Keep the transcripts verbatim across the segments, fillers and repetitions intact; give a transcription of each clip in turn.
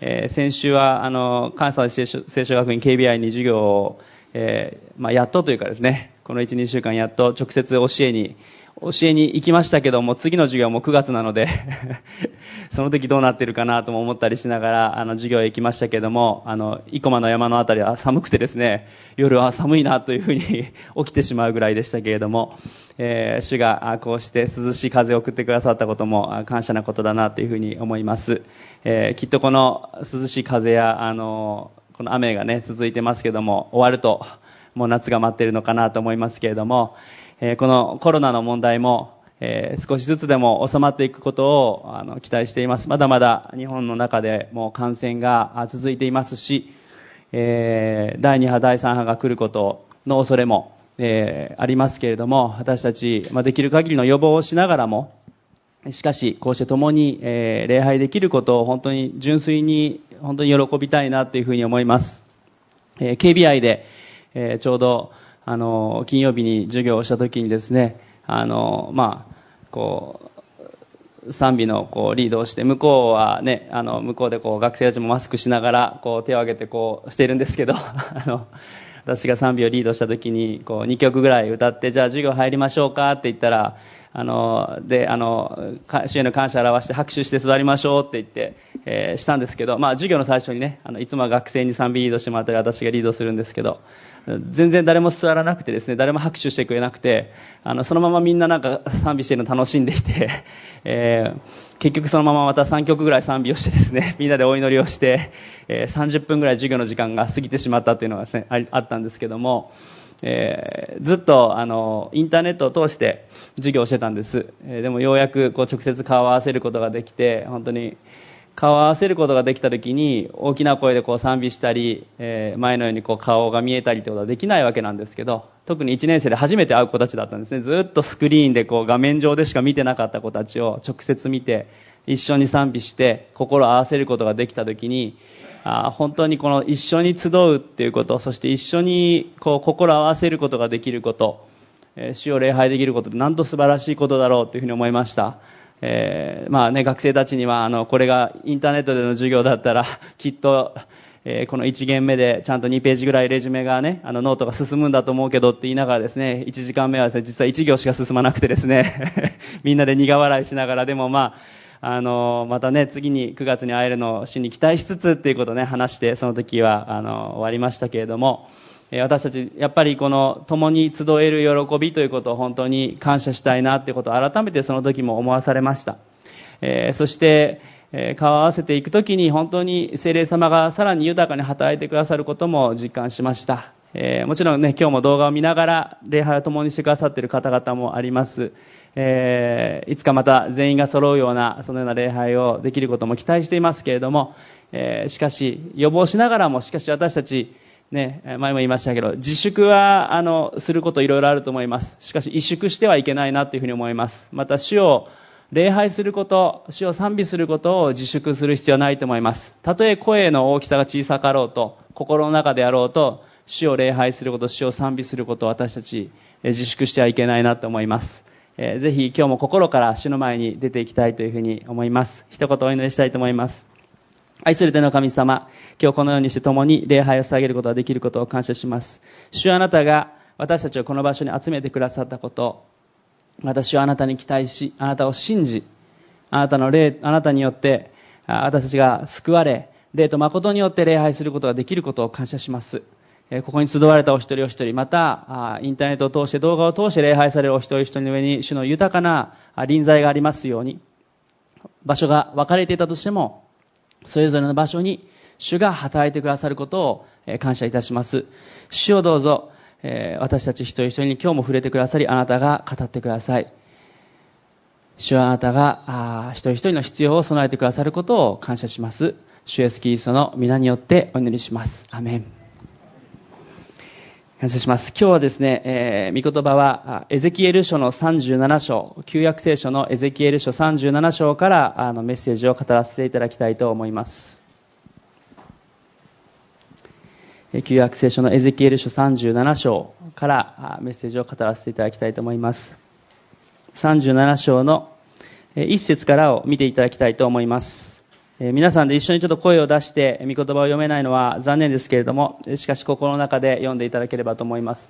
えー、先週はあの関西聖書学院 ケービーアイ に授業を、えーまあ、やっとというかですね、この いち、にしゅうかんやっと直接教えに教えに行きましたけども、次の授業もくがつなのでその時どうなってるかなとも思ったりしながらあの授業へ行きましたけども、あの生駒の山のあたりは寒くてですね、夜は寒いなというふうに起きてしまうぐらいでしたけれども、えー、主がこうして涼しい風を送ってくださったことも感謝なことだなというふうに思います。えー、きっとこの涼しい風やあのこの雨がね続いてますけども、終わるともう夏が待っているのかなと思いますけれども、えー、このコロナの問題も、えー、少しずつでも収まっていくことをあの期待しています。まだまだ日本の中でも感染が続いていますし、えー、だいに波だいさん波が来ることの恐れも、えー、ありますけれども、私たち、まあ、できる限りの予防をしながらも、しかしこうして共に、えー、礼拝できることを本当に純粋に本当に喜びたいなというふうに思います。えー、ケービーアイ で、えー、ちょうどあの金曜日に授業をした時にですね、あのまあこう賛美のこうリードをして、向こうはね、あの向こうでこう学生たちもマスクしながらこう手を挙げてこうしているんですけどあの私が賛美をリードした時にこうにきょくぐらい歌って、じゃあ授業入りましょうかって言ったら、あのであの主への感謝を表して拍手して座りましょうって言って、えー、したんですけど、まあ授業の最初にね、あのいつもは学生に賛美リードしてもらったり私がリードするんですけど、全然誰も座らなくてですね、誰も拍手してくれなくて、あのそのままみんななんか賛美しているのを楽しんでいて、えー、結局そのまままたさんきょくぐらい賛美をしてですね、みんなでお祈りをして、えー、さんじゅっぷんぐらい授業の時間が過ぎてしまったというのがですね、あ, あったんですけども、えー、ずっとあのインターネットを通して授業をしてたんです。えー、でもようやくこう直接顔を合わせることができて、本当に顔を合わせることができたときに大きな声でこう賛美したり、えー、前のようにこう顔が見えたりということはできないわけなんですけど、特にいちねん生で初めて会う子たちだったんですね。ずっとスクリーンでこう画面上でしか見てなかった子たちを直接見て一緒に賛美して心を合わせることができたときに、あ本当にこの一緒に集うっていうこと、そして一緒にこう心を合わせることができること、えー、主を礼拝できることってなんと素晴らしいことだろうというふうに思いました。えーまあね、学生たちにはあのこれがインターネットでの授業だったらきっと、えー、このいち限目でちゃんとにページぐらいレジュメがね、あのノートが進むんだと思うけどって言いながらですね、いちじかんめはですね、実はいち行しか進まなくてですねみんなで苦笑いしながら、でもまああのまたね、次にくがつに会えるのを主に期待しつつっていうことをね話して、その時はあの終わりましたけれども、私たちやっぱりこの共に集える喜びということを本当に感謝したいなということを改めてその時も思わされました。えー、そして、えー、顔を合わせていく時に本当に聖霊様がさらに豊かに働いてくださることも実感しました。えー、もちろんね、今日も動画を見ながら礼拝を共にしてくださっている方々もあります。えー、いつかまた全員が揃うようなそのような礼拝をできることも期待していますけれども、えー、しかし予防しながらも、しかし私たちね、前も言いましたけど、自粛はあのすることいろいろあると思います。しかし萎縮してはいけないなというふうに思います。また主を礼拝すること、主を賛美することを自粛する必要はないと思います。たとえ声の大きさが小さかろうと、心の中であろうと、主を礼拝すること、主を賛美することを私たち自粛してはいけないなと思います。えー、ぜひ今日も心から主の前に出ていきたいというふうに思います。一言お祈りしたいと思います。愛する天の神様、今日このようにして共に礼拝を捧げることができることを感謝します。主はあなたが私たちをこの場所に集めてくださったこと、私はあなたに期待し、あなたを信じ、あなたの霊、あなたによって私たちが救われ、霊と誠によって礼拝することができることを感謝します。ここに集われたお一人お一人、またインターネットを通して動画を通して礼拝されるお一人お一人の上に主の豊かな臨在がありますように、場所が分かれていたとしてもそれぞれの場所に主が働いてくださることを感謝いたします。主をどうぞ私たち一人一人に今日も触れてくださり、あなたが語ってください。主はあなたが一人一人の必要を備えてくださることを感謝します。主イエスキリストの皆によってお祈りします。アメン。感謝します。今日はですね、えー、御言葉はエゼキエル書のさんじゅうなな章、旧約聖書のエゼキエル書さんじゅうなな章からあのメッセージを語らせていただきたいと思います。旧約聖書のエゼキエル書さんじゅうなな章からメッセージを語らせていただきたいと思います。さんじゅうなな章のいっ節からを見ていただきたいと思います。 えー、皆さんで一緒にちょっと声を出して御言葉を読めないのは残念ですけれども、しかし心の中で読んでいただければと思います。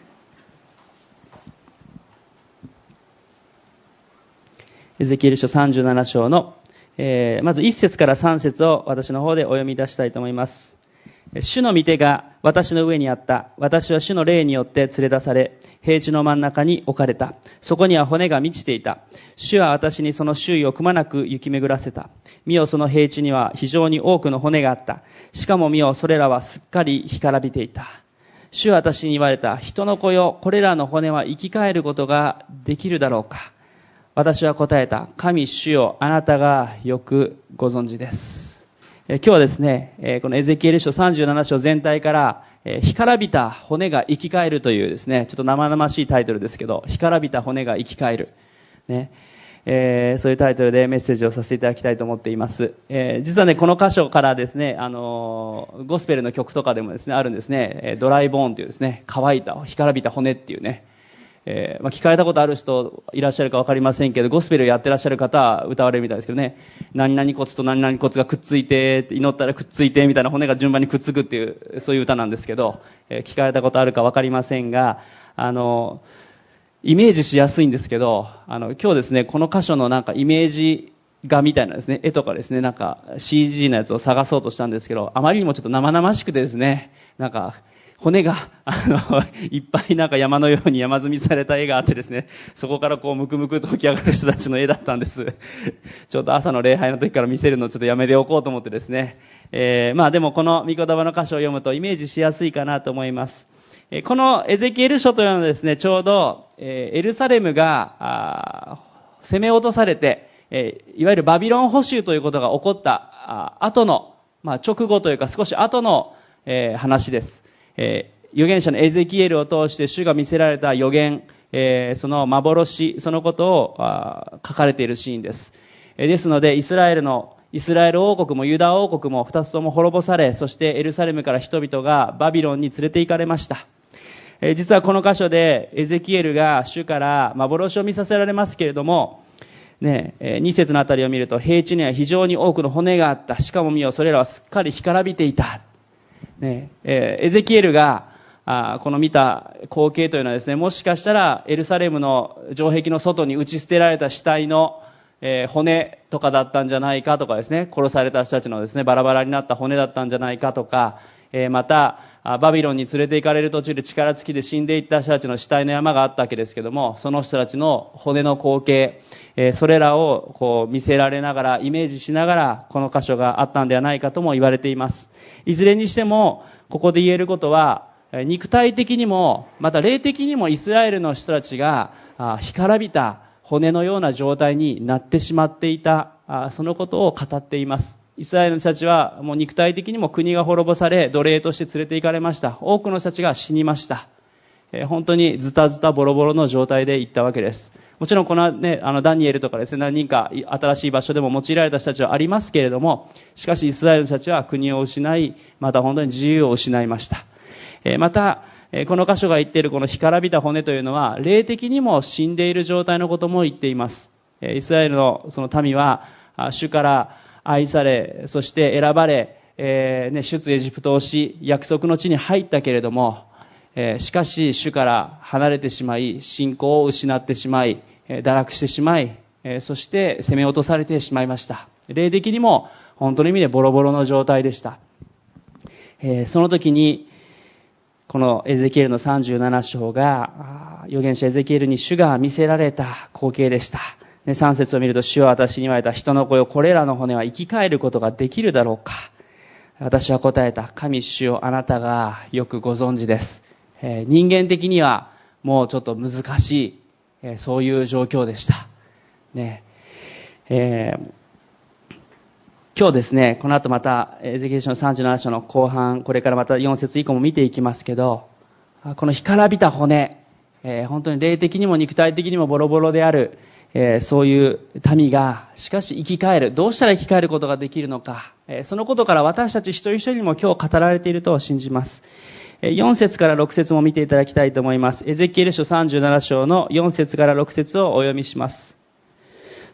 エゼキエル書さんじゅうなな章の、えー、まずいち節からさん節を私の方でお読み出したいと思います。主の御手が私の上にあった。私は主の霊によって連れ出され、平地の真ん中に置かれた。そこには骨が満ちていた。主は私にその周囲をくまなく行き巡らせた。見よ、その平地には非常に多くの骨があった。しかも見よ、それらはすっかり干からびていた。主は私に言われた。人の子よ、これらの骨は生き返ることができるだろうか。私は答えた。神主よ、あなたがよくご存知です。今日はですね、このエゼキエル書さんじゅうなな章全体から干からびた骨が生き返るというですね、ちょっと生々しいタイトルですけど、干からびた骨が生き返る、ねえー、そういうタイトルでメッセージをさせていただきたいと思っています。えー、実はね、この箇所からですね、あのー、ゴスペルの曲とかでもですねあるんですね。ドライボーンというですね、乾いた干からびた骨っていうね、えーまあ、聞かれたことある人いらっしゃるか分かりませんけど、ゴスペルをやってらっしゃる方は歌われるみたいですけどね、何々骨と何々骨がくっついて、祈ったらくっついてみたいな、骨が順番にくっつくっていう、そういう歌なんですけど、えー、聞かれたことあるか分かりませんが、あのイメージしやすいんですけど、あの今日ですね、この箇所のなんかイメージ画みたいなですね、絵とかですね、なんか シージー のやつを探そうとしたんですけど、あまりにもちょっと生々しくてですね、なんか骨があのいっぱいなんか山のように山積みされた絵があってですね、そこからこうムクムクと起き上がる人たちの絵だったんです。ちょっと朝の礼拝の時から見せるのをちょっとやめておこうと思ってですね、えー、まあでもこの御言葉の箇所を読むとイメージしやすいかなと思います。えー、このエゼキエル書というのはですね、ちょうど、えー、エルサレムが攻め落とされて、えー、いわゆるバビロン捕囚ということが起こった後の、まあ、直後というか少し後の、えー、話です。えー、預言者のエゼキエルを通して主が見せられた預言、えー、その幻、そのことを書かれているシーンです。えー、ですのでイスラエルのイスラエル王国もユダ王国も二つとも滅ぼされ、そしてエルサレムから人々がバビロンに連れて行かれました。えー、実はこの箇所でエゼキエルが主から幻を見させられますけれども、ね、えー、に節のあたりを見ると、平地には非常に多くの骨があった。しかも見よ、それらはすっかり干からびていた。ねえー、エゼキエルがあこの見た光景というのはですね、もしかしたらエルサレムの城壁の外に打ち捨てられた死体の、えー、骨とかだったんじゃないかとかですね、殺された人たちのですねバラバラになった骨だったんじゃないかとか、えー、またバビロンに連れて行かれる途中で力尽きで死んでいった人たちの死体の山があったわけですけども、その人たちの骨の光景、えー、それらをこう見せられながらイメージしながらこの箇所があったんではないかとも言われています。いずれにしてもここで言えることは、肉体的にもまた霊的にもイスラエルの人たちが干からびた骨のような状態になってしまっていた、そのことを語っています。イスラエルの人たちはもう肉体的にも国が滅ぼされ奴隷として連れて行かれました。多くの人たちが死にました。本当にズタズタボロボロの状態で行ったわけです。もちろんこの、ね、あのダニエルとかですね、何人か新しい場所でも用いられた人たちはありますけれども、しかしイスラエルの人たちは国を失い、また本当に自由を失いました。またこの箇所が言っているこの干からびた骨というのは霊的にも死んでいる状態のことも言っています。イスラエルのその民は主から愛され、そして選ばれ、えーね、出エジプトをし約束の地に入ったけれども、えー、しかし主から離れてしまい信仰を失ってしまい、えー、堕落してしまい、えー、そして攻め落とされてしまいました。霊的にも本当の意味でボロボロの状態でした。えー、その時にこのエゼキエルのさんじゅうなな章が預言者エゼキエルに主が見せられた光景でした。さん節を見ると、主は私に言われた。人の子よ、これらの骨は生き返ることができるだろうか。私は答えた。神主よ、あなたがよくご存知です。えー、人間的にはもうちょっと難しい、えー、そういう状況でした。ねえー、今日ですね、この後またエゼキエル書のさんじゅうなな章の後半、これからまたよん節以降も見ていきますけど、この干からびた骨、えー、本当に霊的にも肉体的にもボロボロである、えー、そういう民がしかし生き返る。どうしたら生き返ることができるのか、えー、そのことから私たち一人一人にも今日語られていると信じます。えー、よん節からろく節も見ていただきたいと思います。エゼキエル書さんじゅうなな章のよん節からろく節をお読みします。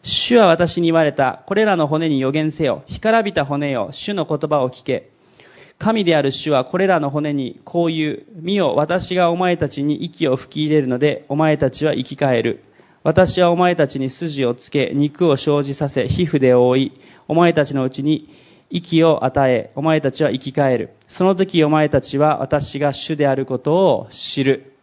主は私に言われた。これらの骨に予言せよ。干からびた骨よ。主の言葉を聞け。神である主はこれらの骨にこう言う。見よ、私がお前たちに息を吹き入れるので、お前たちは生き返る。私はお前たちに筋をつけ、肉を生じさせ、皮膚で覆い、お前たちのうちに息を与え、お前たちは生き返る。その時お前たちは私が主であることを知る。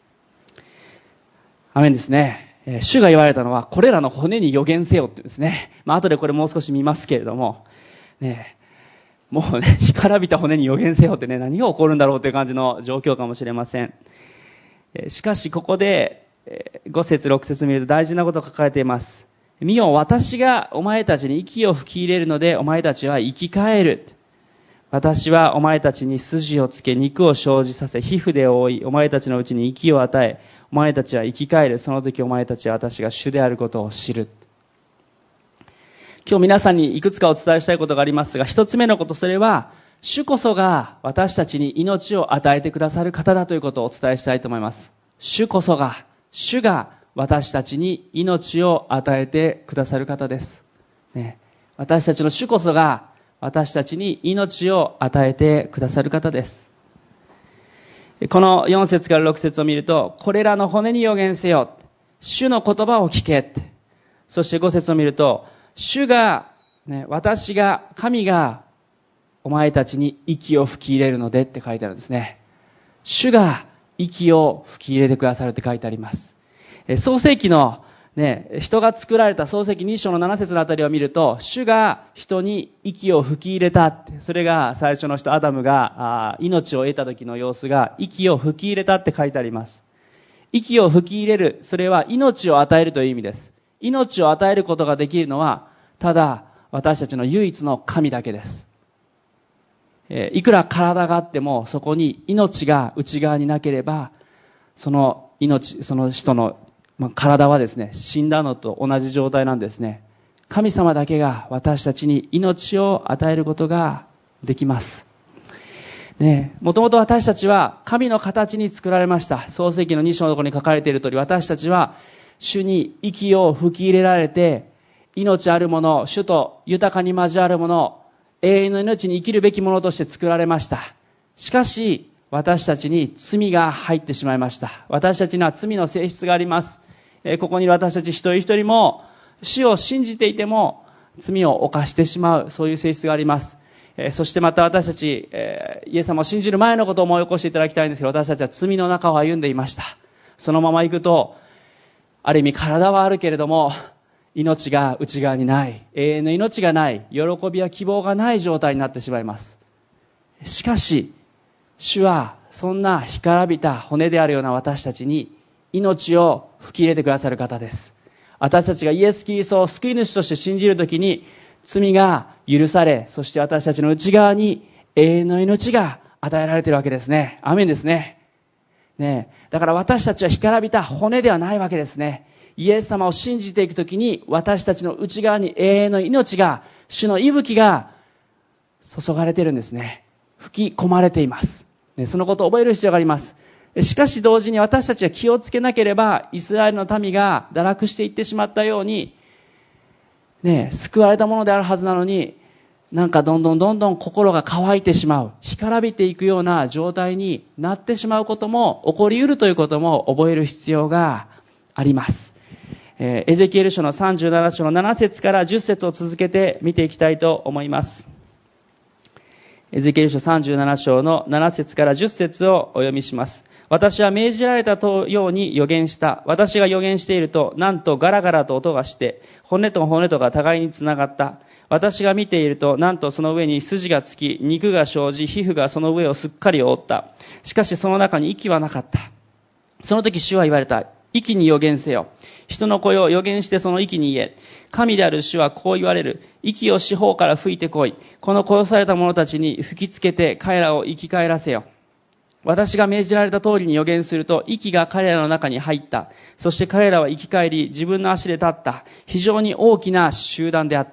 アメンですね。主が言われたのは、これらの骨に予言せよって言うんですね。まあ、後でこれもう少し見ますけれども、ね、もうね、干からびた骨に予言せよってね、何が起こるんだろうという感じの状況かもしれません。しかし、ここで、ご節、ろく節見ると大事なことが書かれています。見よ、私がお前たちに息を吹き入れるので、お前たちは生き返る。私はお前たちに筋をつけ、肉を生じさせ、皮膚で覆い、お前たちのうちに息を与え、お前たちは生き返る。その時お前たちは私が主であることを知る。今日皆さんにいくつかお伝えしたいことがありますが、一つ目のこと、それは、主こそが私たちに命を与えてくださる方だということをお伝えしたいと思います。主こそが、主が私たちに命を与えてくださる方です。ね、私たちの主こそが私たちに命を与えてくださる方です。このよん節からろく節を見ると、これらの骨に予言せよ。主の言葉を聞け。そしてご節を見ると、主が、ね、私が、神が、お前たちに息を吹き入れるのでって書いてあるんですね。主が息を吹き入れてくださるって書いてあります。創世記のね、人が作られた創世記に章のなな節のあたりを見ると、主が人に息を吹き入れたって、それが最初の人アダムが命を得た時の様子が、息を吹き入れたって書いてあります。息を吹き入れる、それは命を与えるという意味です。命を与えることができるのは、ただ私たちの唯一の神だけです。いくら体があっても、そこに命が内側になければ、その命、その人の体はですね、死んだのと同じ状態なんですね。神様だけが私たちに命を与えることができます。ね、もともと私たちは神の形に作られました。創世記のに章のところに書かれている通り、私たちは主に息を吹き入れられて、命あるもの、主と豊かに交わるもの、永遠の命に生きるべきものとして作られました。しかし、私たちに罪が入ってしまいました。私たちには罪の性質があります。ここにいる私たち一人一人も、主を信じていても罪を犯してしまう、そういう性質があります。そしてまた私たち、イエス様を信じる前のことを思い起こしていただきたいんですけど、私たちは罪の中を歩んでいました。そのまま行くと、ある意味体はあるけれども、命が内側にない、永遠の命がない、喜びや希望がない状態になってしまいます。しかし、主はそんな干からびた骨であるような私たちに命を吹き入れてくださる方です。私たちがイエス・キリストを救い主として信じるときに、罪が許され、そして私たちの内側に永遠の命が与えられているわけですね。アメンですね。ねえ、だから私たちは干からびた骨ではないわけですね。イエス様を信じていくときに、私たちの内側に永遠の命が、主の息吹が注がれているんですね。吹き込まれています。そのことを覚える必要があります。しかし同時に私たちは気をつけなければ、イスラエルの民が堕落していってしまったように、ね、救われたものであるはずなのに、なんかどんどんどんどん心が乾いてしまう、干からびていくような状態になってしまうことも起こり得るということも覚える必要があります。えー、エゼキエル書のさんじゅうなな章のなな節からじゅっ節を続けて見ていきたいと思います。エゼキエル書さんじゅうなな章のなな節からじゅっ節をお読みします。私は命じられたように予言した。私が予言していると、なんとガラガラと音がして、骨と骨とが互いにつながった。私が見ていると、なんとその上に筋がつき、肉が生じ、皮膚がその上をすっかり覆った。しかしその中に息はなかった。その時主は言われた。息に予言せよ。人の声を予言してその息に言え。神である主はこう言われる。息を四方から吹いてこい。この殺された者たちに吹きつけて彼らを生き返らせよ。私が命じられた通りに予言すると、息が彼らの中に入った。そして彼らは生き返り、自分の足で立った。非常に大きな集団であった。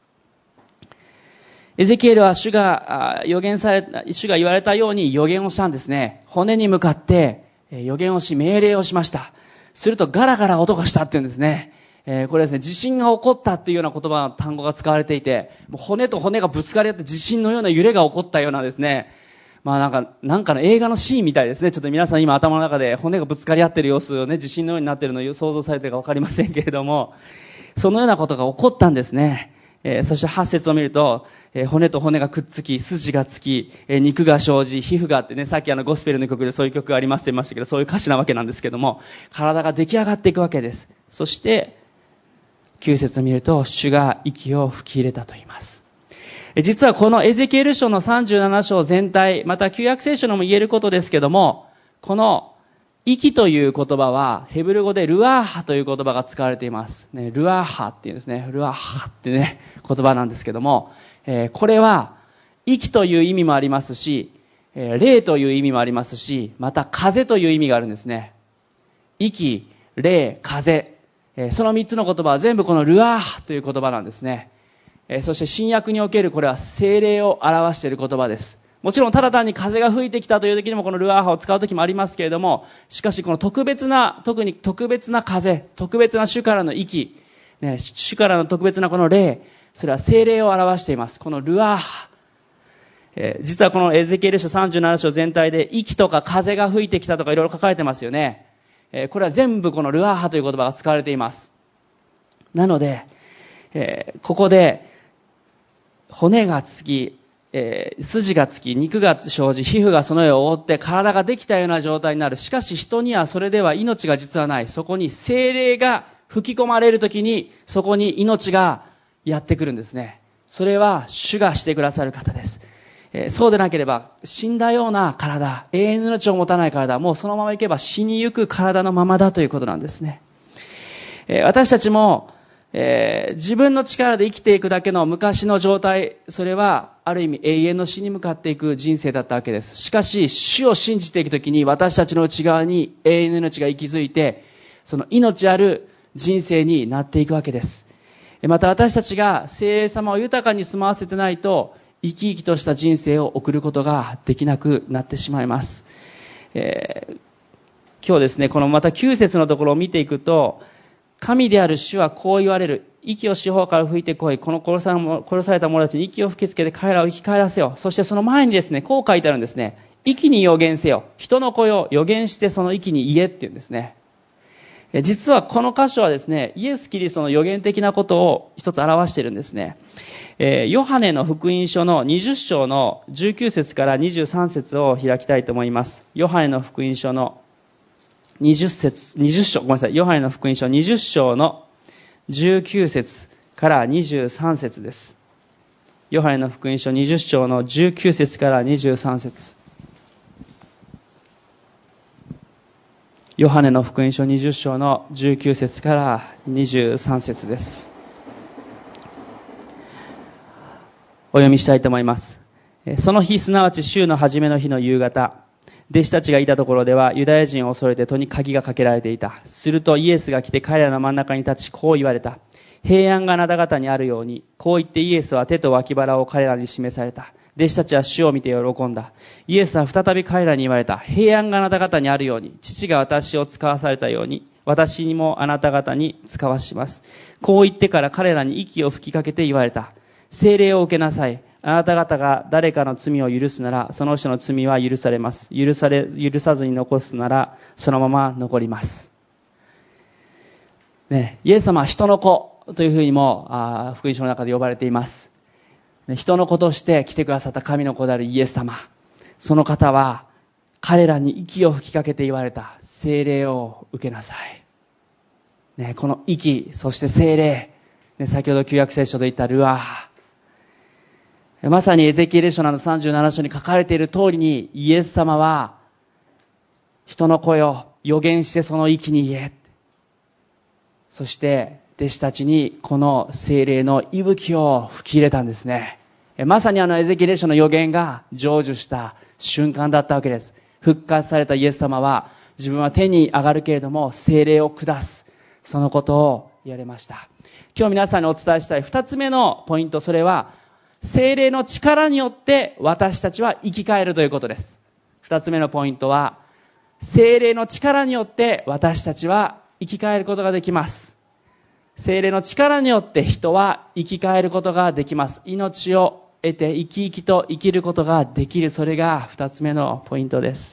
エゼキエルは主が予言された、主が言われたように予言をしたんですね。骨に向かって予言をし、命令をしました。するとガラガラ音がしたっていうんですね。 えー、これですね、地震が起こったっていうような言葉の単語が使われていて、もう骨と骨がぶつかり合って地震のような揺れが起こったようなですね、まあなんか、なんかの映画のシーンみたいですね。ちょっと皆さん今頭の中で骨がぶつかり合っている様子をね、地震のようになっているのを想像されているかわかりませんけれども、そのようなことが起こったんですね。えー、そしてはち節を見ると、えー、骨と骨がくっつき、筋がつき、えー、肉が生じ、皮膚があってね、さっきあのゴスペルの曲でそういう曲がありますって言いましたけど、そういう歌詞なわけなんですけども、体が出来上がっていくわけです。そして、きゅう節を見ると、主が息を吹き入れたと言います。実はこのエゼキエル書のさんじゅうなな章全体、また旧約聖書のも言えることですけども、この息という言葉はヘブル語でルアーハという言葉が使われています。ね、ルアーハっていうんですね。ルアーハってね、言葉なんですけども、えー、これは息という意味もありますし、えー、霊という意味もありますし、また風という意味があるんですね。息、霊、風、えー、その三つの言葉は全部このルアーハという言葉なんですね。えー、そして新約におけるこれは聖霊を表している言葉です。もちろんただ単に風が吹いてきたという時にもこのルアーハを使う時もありますけれども、しかしこの特別な、特に特別な風、特別な主からの息、ね、主からの特別なこの霊、それは聖霊を表しています。このルアーハ。えー、実はこのエゼキエル書さんじゅうなな章全体で息とか風が吹いてきたとかいろいろ書かれてますよね。えー、これは全部このルアーハという言葉が使われています。なので、えー、ここで骨がつき、えー、筋がつき、肉が生じ、皮膚がその上を覆って体ができたような状態になる。しかし人にはそれでは命が実はない。そこに聖霊が吹き込まれるときに、そこに命がやってくるんですね。それは主がしてくださる方です。えー、そうでなければ死んだような体、永遠の命を持たない体、もうそのままいけば死にゆく体のままだということなんですね。えー、私たちもえー、自分の力で生きていくだけの昔の状態、それはある意味永遠の死に向かっていく人生だったわけです。しかし主を信じていくときに私たちの内側に永遠の命が息づいて、その命ある人生になっていくわけです。また私たちが聖霊様を豊かに住まわせてないと生き生きとした人生を送ることができなくなってしまいます。えー、今日ですね、このまたきゅう節のところを見ていくと、神である主はこう言われる。息を四方から吹いてこい。この殺され、殺された者たちに息を吹きつけて彼らを生き返らせよ。そしてその前にですね、こう書いてあるんですね。息に予言せよ。人の声を予言してその息に言えって言うんですね。実はこの箇所はですね、イエス・キリストの予言的なことを一つ表しているんですね。えー、ヨハネの福音書のにじゅっ章のじゅうきゅう節からにじゅうさん節を開きたいと思います。ヨハネの福音書のにじゅっ節、にじゅっ章、ごめんなさい。ヨハネの福音書にじゅっ章のじゅうきゅう節からにじゅうさん節です。ヨハネの福音書にじゅっ章のじゅうきゅう節からにじゅうさん節。ヨハネの福音書にじゅっ章のじゅうきゅう節からにじゅうさん節です。お読みしたいと思います。その日、すなわち週の初めの日の夕方、弟子たちがいたところではユダヤ人を恐れて戸に鍵がかけられていた。するとイエスが来て彼らの真ん中に立ちこう言われた。平安があなた方にあるように。こう言ってイエスは手と脇腹を彼らに示された。弟子たちは主を見て喜んだ。イエスは再び彼らに言われた。平安があなた方にあるように。父が私を使わされたように、私にもあなた方に使わします。こう言ってから彼らに息を吹きかけて言われた。聖霊を受けなさい。あなた方が誰かの罪を許すなら、その人の罪は許されます。許され、許さずに残すなら、そのまま残ります。ね、イエス様は人の子というふうにも、あ福音書の中で呼ばれています。ね、人の子として来てくださった神の子であるイエス様。その方は、彼らに息を吹きかけて言われた。聖霊を受けなさい。ね、この息、そして聖霊。ね、先ほど旧約聖書で言ったルアー。まさにエゼキエル書のさんじゅうなな章に書かれている通りに、イエス様は人の声を予言してその息に言え。そして弟子たちにこの聖霊の息吹を吹き入れたんですね。まさにあのエゼキエル書の予言が成就した瞬間だったわけです。復活されたイエス様は自分は天に上がるけれども聖霊を下す。そのことを言われました。今日皆さんにお伝えしたい二つ目のポイント、それは聖霊の力によって私たちは生き返るということです。二つ目のポイントは、聖霊の力によって私たちは生き返ることができます。 聖霊の力によって人は生き返ることができます。命を得て生き生きと生きることができる。それが二つ目のポイントです。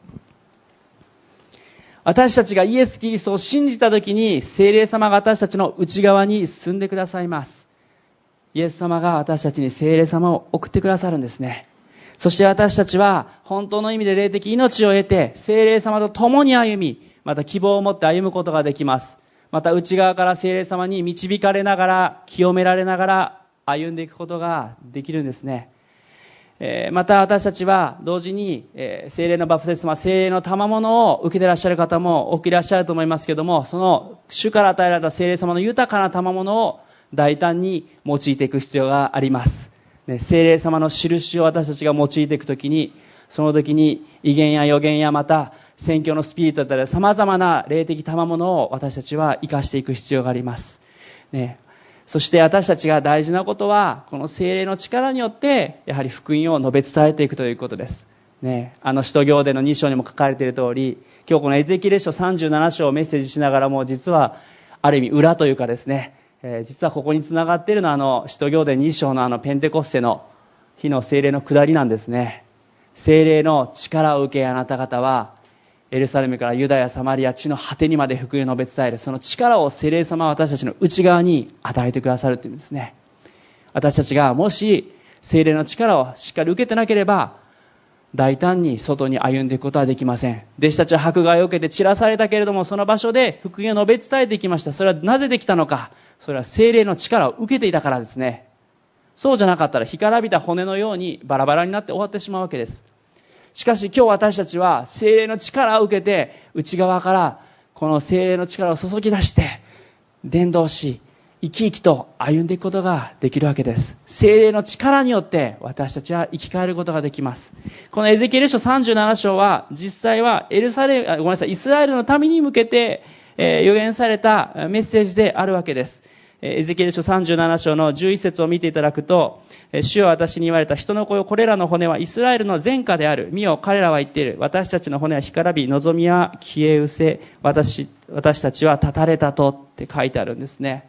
私たちがイエス・キリストを信じたときに、聖霊様が私たちの内側に住んでくださいます。イエス様が私たちに聖霊様を送ってくださるんですね。そして私たちは本当の意味で霊的命を得て、聖霊様と共に歩み、また希望を持って歩むことができます。また内側から聖霊様に導かれながら、清められながら歩んでいくことができるんですね。えー、また私たちは同時に、えー、聖霊のバプテスマ、聖霊の賜物を受けていらっしゃる方も多くいらっしゃると思いますけども、その主から与えられた聖霊様の豊かな賜物を大胆に用いていく必要があります。ね、聖霊様の印を私たちが用いていくときに、その時に異言や予言やまた宣教のスピリットだったり様々な霊的賜物を私たちは生かしていく必要があります。ね、そして私たちが大事なことは、この聖霊の力によって、やはり福音を述べ伝えていくということです。ね、あの使徒行伝のに章にも書かれている通り、今日このエゼキエル書さんじゅうなな章をメッセージしながらも、実はある意味裏というかですね、えー、実はここに繋がっているのは、あの使徒行伝に章のあのペンテコステの日の聖霊の下りなんですね。聖霊の力を受け、あなた方はエルサレムからユダヤ、サマリア、地の果てにまで福音を述べ伝える。その力を聖霊様は私たちの内側に与えてくださるというんですね。私たちがもし聖霊の力をしっかり受けてなければ、大胆に外に歩んでいくことはできません。弟子たちは迫害を受けて散らされたけれども、その場所で福音を述べ伝えていきました。それはなぜできたのか。それは聖霊の力を受けていたからですね。そうじゃなかったら干からびた骨のようにバラバラになって終わってしまうわけです。しかし今日私たちは聖霊の力を受けて、内側からこの聖霊の力を注ぎ出して伝道し、生き生きと歩んでいくことができるわけです。聖霊の力によって私たちは生き返ることができます。このエゼキエル書さんじゅうなな章は実際はエルサレム、あ、ごめんなさい、イスラエルの民に向けて、えー、予言されたメッセージであるわけです。エゼキエル書さんじゅうなな章のじゅういち節を見ていただくと、主は私に言われた。人の子よ、これらの骨はイスラエルの前科である。見よ、彼らは言っている。私たちの骨は干からび、望みは消え失せ、私、私たちは断たれたとって書いてあるんですね。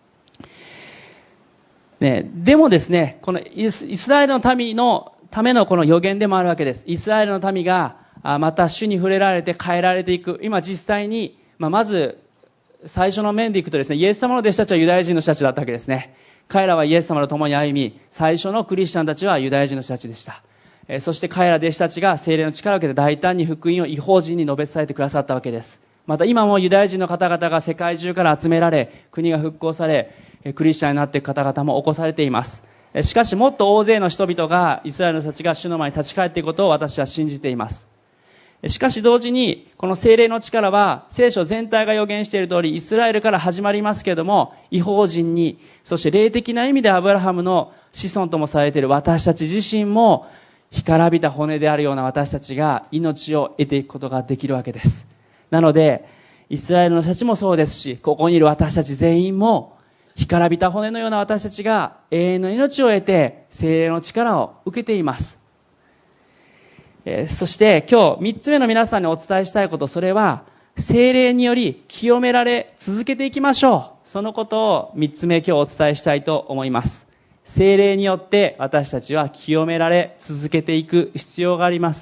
ね、でもですね、このイスラエルの民のためのこの予言でもあるわけです。イスラエルの民がまた主に触れられて変えられていく。今実際に、まあ、まず最初の面でいくとですね、イエス様の弟子たちはユダヤ人の人たちだったわけですね。彼らはイエス様と共に歩み、最初のクリスチャンたちはユダヤ人の人たちでした。えー、そして彼ら弟子たちが聖霊の力を受けて大胆に福音を異邦人に述べ伝えてくださったわけです。また今もユダヤ人の方々が世界中から集められ、国が復興され、クリスチャンになっていく方々も起こされています。しかしもっと大勢の人々が、イスラエルの人たちが主の前に立ち返っていくことを私は信じています。しかし同時に、この聖霊の力は、聖書全体が予言している通り、イスラエルから始まりますけれども、異邦人に、そして霊的な意味でアブラハムの子孫ともされている私たち自身も、干からびた骨であるような私たちが命を得ていくことができるわけです。なので、イスラエルの人たちもそうですし、ここにいる私たち全員も、干からびた骨のような私たちが永遠の命を得て、聖霊の力を受けています。えー、そして今日三つ目の皆さんにお伝えしたいこと、それは聖霊により清められ続けていきましょう。そのことを三つ目今日お伝えしたいと思います。聖霊によって私たちは清められ続けていく必要があります。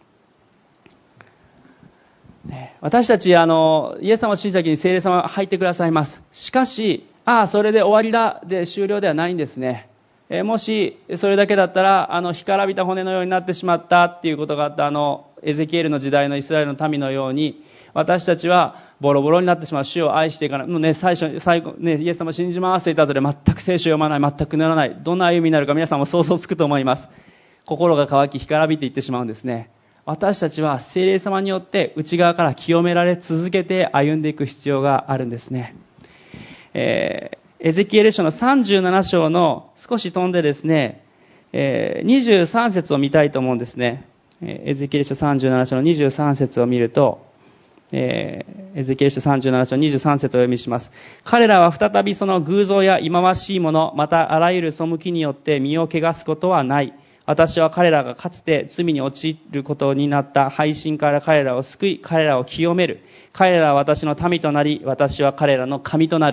私たちあのイエス様を信じた時に聖霊様が入ってくださいます。しかし、ああそれで終わりだで終了ではないんですね。えー、もしそれだけだったらあの干からびた骨のようになってしまったっていうことがあったあのエゼキエルの時代のイスラエルの民のように、私たちはボロボロになってしまう、主を愛していかない、もうね、最初最後ね、イエス様を信じますと言った後で全く聖書を読まない、全くならない、どんな歩みになるか皆さんも想像つくと思います。心が乾き干からびていってしまうんですね。私たちは聖霊様によって内側から清められ続けて歩んでいく必要があるんですね。えーエゼキエル書のさんじゅうなな章の少し飛んでですね、えー、にじゅうさん節を見たいと思うんですね。エゼキエル書さんじゅうなな章のにじゅうさん節を見ると、えー、エゼキエル書さんじゅうなな章にじゅうさん節をお読みします。彼らは再びその偶像や忌まわしいもの、またあらゆる背きによって身を汚すことはない。私は彼らがかつて罪に陥ることになった背信から彼らを救い、彼らを清める。彼らは私の民となり、私は彼らの神となる。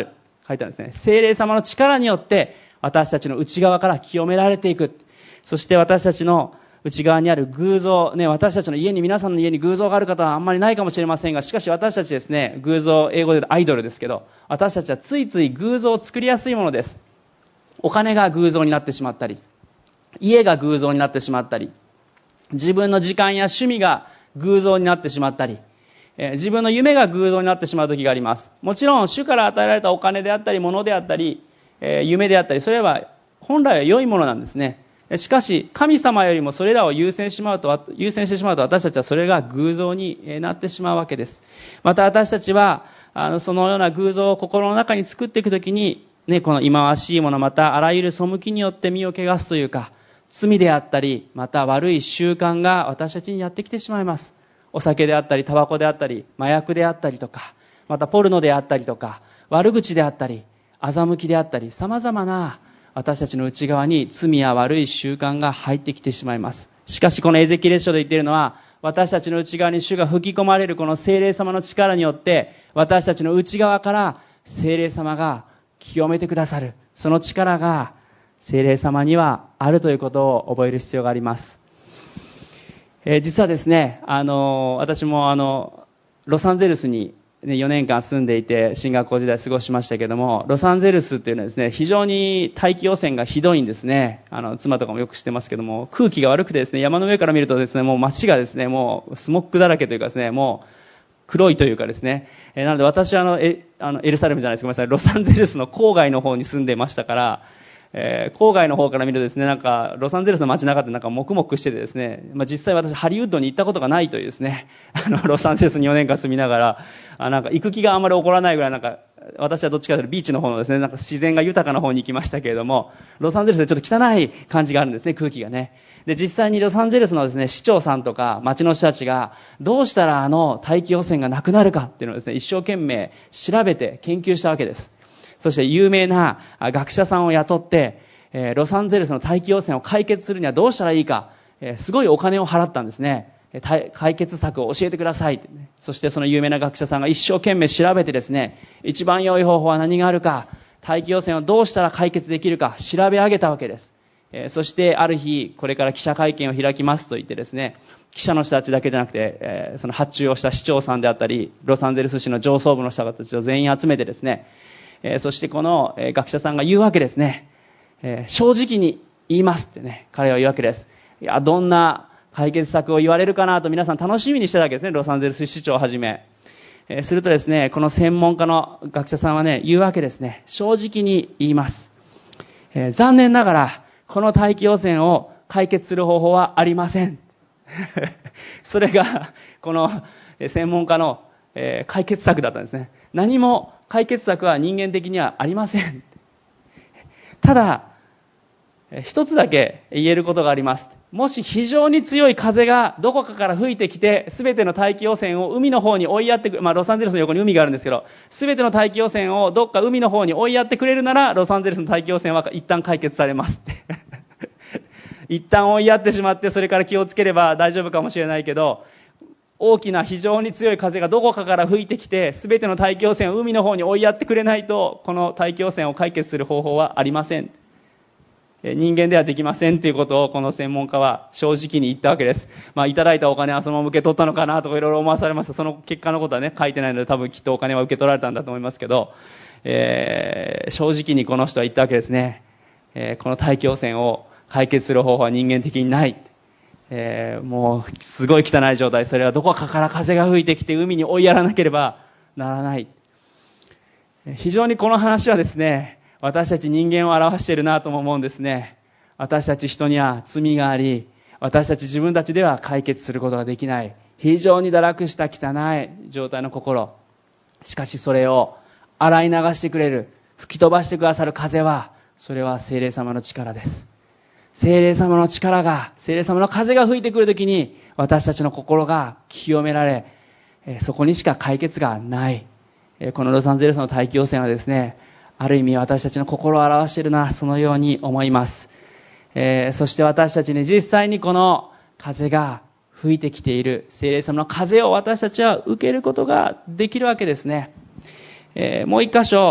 書いてあるんですね。聖霊様の力によって私たちの内側から清められていく。そして私たちの内側にある偶像、ね、私たちの家に、皆さんの家に偶像がある方はあんまりないかもしれませんが、しかし私たちですね、偶像、英語で言うとアイドルですけど、私たちはついつい偶像を作りやすいものです。お金が偶像になってしまったり、家が偶像になってしまったり、自分の時間や趣味が偶像になってしまったり、えー、自分の夢が偶像になってしまう時があります。もちろん主から与えられたお金であったり、物であったり、えー、夢であったり、それは本来は良いものなんですね。しかし神様よりもそれらを優先しまうと優先してしまうと、私たちはそれが偶像になってしまうわけです。また私たちはあのそのような偶像を心の中に作っていくときに、ね、この忌まわしいもの、またあらゆる背きによって身を汚すというか、罪であったり、また悪い習慣が私たちにやってきてしまいます。お酒であったり、タバコであったり、麻薬であったりとか、またポルノであったりとか、悪口であったり、欺きであったり、様々な私たちの内側に罪や悪い習慣が入ってきてしまいます。しかしこのエゼキエル書で言っているのは、私たちの内側に主が吹き込まれるこの聖霊様の力によって、私たちの内側から聖霊様が清めてくださる。その力が聖霊様にはあるということを覚える必要があります。えー、実はですね、あの私もあのロサンゼルスによねんかん住んでいて、進学校時代過ごしましたけども、ロサンゼルスっていうのはですね、非常に大気汚染がひどいんですね。あの妻とかもよく知ってますけども、空気が悪くてですね、山の上から見るとですね、もう街がですね、もうスモッグだらけというかですね、もう黒いというかですね、えー、なので私はあのエあのエルサレムじゃないですか、ごめんなさい、ロサンゼルスの郊外の方に住んでましたから、えー、郊外の方から見るとですね、なんかロサンゼルスの街中ってなんか黙々しててですね、まあ、実際私ハリウッドに行ったことがないというですね、あのロサンゼルスによねんかん住みながら、あなんか行く気があんまり起こらないぐらい、なんか私はどっちかというとビーチの方のですね、なんか自然が豊かな方に行きましたけれども、ロサンゼルスでちょっと汚い感じがあるんですね、空気がね。で、実際にロサンゼルスのですね、市長さんとか町の人たちがどうしたらあの大気汚染がなくなるかっていうのをですね、一生懸命調べて研究したわけです。そして有名な学者さんを雇って、えー、ロサンゼルスの大気汚染を解決するにはどうしたらいいか、えー、すごいお金を払ったんですね。解決策を教えてくださいって、ね、そしてその有名な学者さんが一生懸命調べてですね、一番良い方法は何があるか、大気汚染をどうしたら解決できるか調べ上げたわけです。えー、そしてある日、これから記者会見を開きますと言ってですね、記者の人たちだけじゃなくて、えー、その発注をした市長さんであったり、ロサンゼルス市の上層部の人たちを全員集めてですね、えー、そしてこの、えー、学者さんが言うわけですね。えー、正直に言いますってね、彼は言うわけです。いや、どんな解決策を言われるかなと皆さん楽しみにしてたわけですね、ロサンゼルス市長をはじめ。えー、するとですね、この専門家の学者さんはね、言うわけですね。正直に言います。えー、残念ながら、この大気汚染を解決する方法はありません。それが、この専門家の、えー、解決策だったんですね。何も解決策は人間的にはありません。ただ、一つだけ言えることがあります。もし非常に強い風がどこかから吹いてきて、すべての大気汚染を海の方に追いやってくる、まあロサンゼルスの横に海があるんですけど、すべての大気汚染をどっか海の方に追いやってくれるなら、ロサンゼルスの大気汚染は一旦解決されますって。一旦追いやってしまって、それから気をつければ大丈夫かもしれないけど、大きな非常に強い風がどこかから吹いてきて、すべての大気汚染を海の方に追いやってくれないと、この大気汚染を解決する方法はありません。人間ではできませんということをこの専門家は正直に言ったわけです。まあ、いただいたお金はそのまま受け取ったのかなとかいろいろ思わされました。その結果のことはね、書いてないので多分きっとお金は受け取られたんだと思いますけど、えー、正直にこの人は言ったわけですね。えー、この大気汚染を解決する方法は人間的にない。えー、もうすごい汚い状態。それはどこかから風が吹いてきて海に追いやらなければならない。非常にこの話はですね、私たち人間を表しているなとも思うんですね。私たち人には罪があり、私たち自分たちでは解決することができない、非常に堕落した汚い状態の心。しかしそれを洗い流してくれる、吹き飛ばしてくださる風は、それは聖霊様の力です。聖霊様の力が、聖霊様の風が吹いてくるときに、私たちの心が清められ、そこにしか解決がない。このロサンゼルスの大気汚染はですね、ある意味私たちの心を表しているな、そのように思います。えー、そして私たちに実際にこの風が吹いてきている聖霊様の風を私たちは受けることができるわけですね。えー、もう一箇所、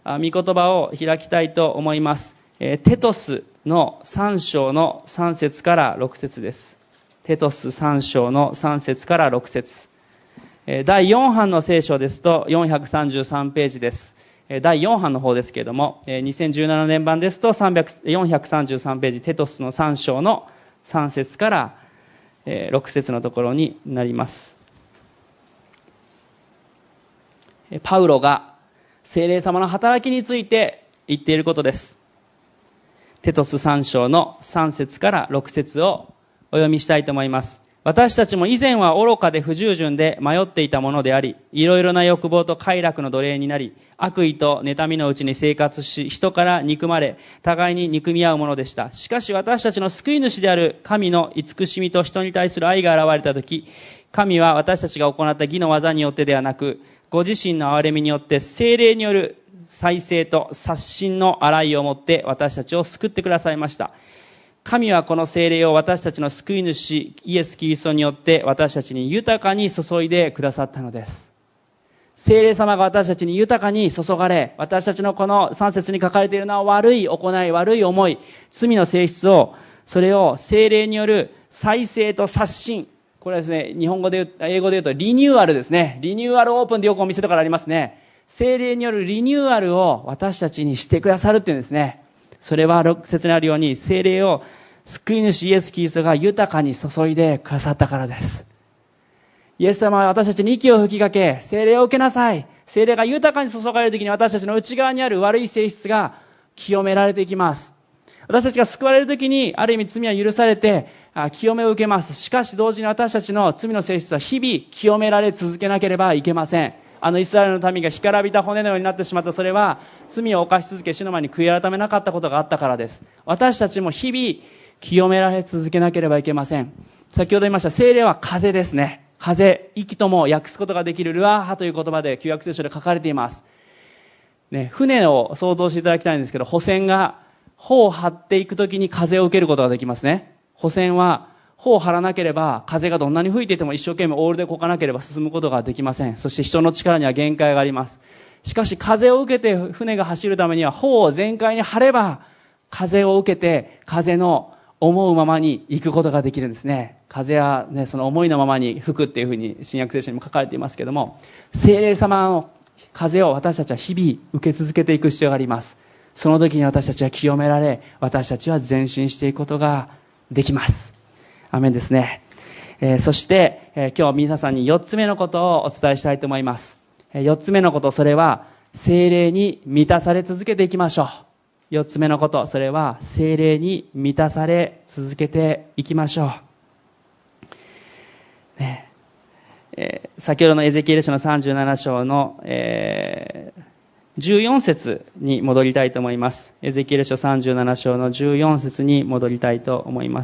御言葉を開きたいと思います。テトスのさん章のさん節からろく節です。テトスさん章のさん節からろく節。だいよん版の聖書ですとよんひゃくさんじゅうさんページです。だいよん版の方ですけれども、にせんじゅうななねん版ですとよんひゃくさんじゅうさんページ、テトスのさん章のさん節からろく節のところになります。パウロが聖霊様の働きについて言っていることです。テトスさん章のさん節からろく節をお読みしたいと思います。私たちも以前は愚かで不従順で迷っていたものであり、いろいろな欲望と快楽の奴隷になり、悪意と妬みのうちに生活し、人から憎まれ、互いに憎み合うものでした。しかし私たちの救い主である神の慈しみと人に対する愛が現れたとき、神は私たちが行った義の技によってではなく、ご自身の憐れみによって聖霊による再生と刷新の洗いをもって私たちを救ってくださいました。神はこの聖霊を私たちの救い主イエス・キリストによって私たちに豊かに注いでくださったのです。聖霊様が私たちに豊かに注がれ、私たちのこのさん節に書かれているのは悪い行い、悪い思い、罪の性質を、それを聖霊による再生と刷新。これはですね、日本語で言う、英語で言うとリニューアルですね。リニューアルオープンでよくお店とかでありますね。聖霊によるリニューアルを私たちにしてくださるっていうんですね。それはろく節にあるように、聖霊を救い主イエス・キリストが豊かに注いでくださったからです。イエス様は私たちに息を吹きかけ、聖霊を受けなさい。聖霊が豊かに注がれるときに私たちの内側にある悪い性質が清められていきます。私たちが救われるときに、ある意味罪は許されて、清めを受けます。しかし同時に私たちの罪の性質は日々清められ続けなければいけません。あのイスラエルの民が干からびた骨のようになってしまった、それは罪を犯し続け主の前に悔い改めなかったことがあったからです。私たちも日々清められ続けなければいけません。先ほど言いました聖霊は風ですね。風、息とも訳すことができるルアーハという言葉で旧約聖書で書かれています、ね、船を想像していただきたいんですけど、帆船が帆を張っていくときに風を受けることができますね。帆船は帆を張らなければ風がどんなに吹いていても一生懸命オールで漕かなければ進むことができません。そして人の力には限界があります。しかし風を受けて船が走るためには帆を全開に張れば風を受けて風の思うままに行くことができるんですね。風はね、その思いのままに吹くっていうふうに新約聖書にも書かれていますけれども、聖霊様の風を私たちは日々受け続けていく必要があります。その時に私たちは清められ、私たちは前進していくことができます。アメンですね。えー、そして、えー、今日皆さんによっつ目のことをお伝えしたいと思います。えー、よっつ目のこと、それは聖霊に満たされ続けていきましょう。よっつめのこと、それは聖霊に満たされ続けていきましょう、ねえー、先ほどのエゼキエル書のさんじゅうなな章の、えー、じゅうよん節に戻りたいと思います。エゼキエル書さんじゅうなな章のじゅうよん節に戻りたいと思います。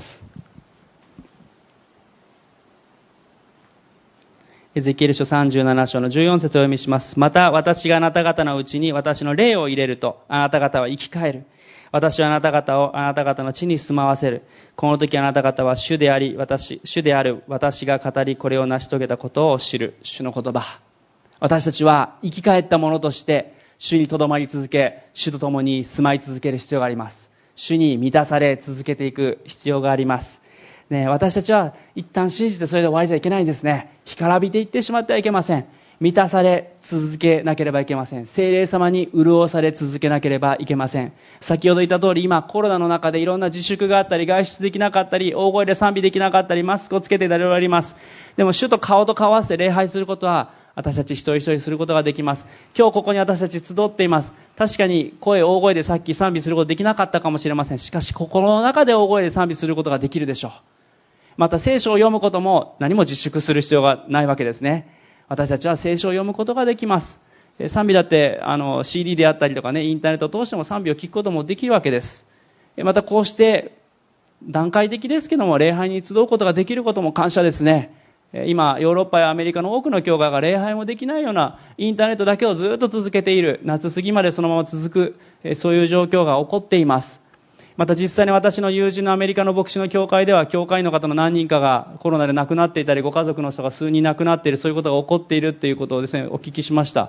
エゼキエル書さんじゅうなな章のじゅうよん節をお読みします。また私があなた方のうちに私の霊を入れると、あなた方は生き返る。私はあなた方をあなた方の地に住まわせる。この時あなた方は主であり、私、主である私が語りこれを成し遂げたことを知る。主の言葉。私たちは生き返った者として主にとどまり続け、主と共に住まい続ける必要があります。主に満たされ続けていく必要があります。ね、私たちは一旦信じてそれで終わりじゃいけないんですね。干からびていってしまってはいけません。満たされ続けなければいけません。聖霊様に潤され続けなければいけません。先ほど言った通り、今コロナの中でいろんな自粛があったり、外出できなかったり、大声で賛美できなかったり、マスクをつけていたりいろいろあります。でも主と顔と顔を合わせて礼拝することは私たち一人一人することができます。今日ここに私たち集っています。確かに声大声でさっき賛美することできなかったかもしれません。しかし心の中で大声で賛美することができるでしょう。また聖書を読むことも何も自粛する必要がないわけですね。私たちは聖書を読むことができます。賛美だってあの シーディー であったりとかね、インターネットを通しても賛美を聞くこともできるわけです。またこうして段階的ですけども礼拝に集うことができることも感謝ですね。今ヨーロッパやアメリカの多くの教会が礼拝もできないようなインターネットだけをずっと続けている、夏過ぎまでそのまま続く、そういう状況が起こっています。また実際に私の友人のアメリカの牧師の教会では教会員の方の何人かがコロナで亡くなっていたり、ご家族の人が数人亡くなっている、そういうことが起こっているということをですね、お聞きしました。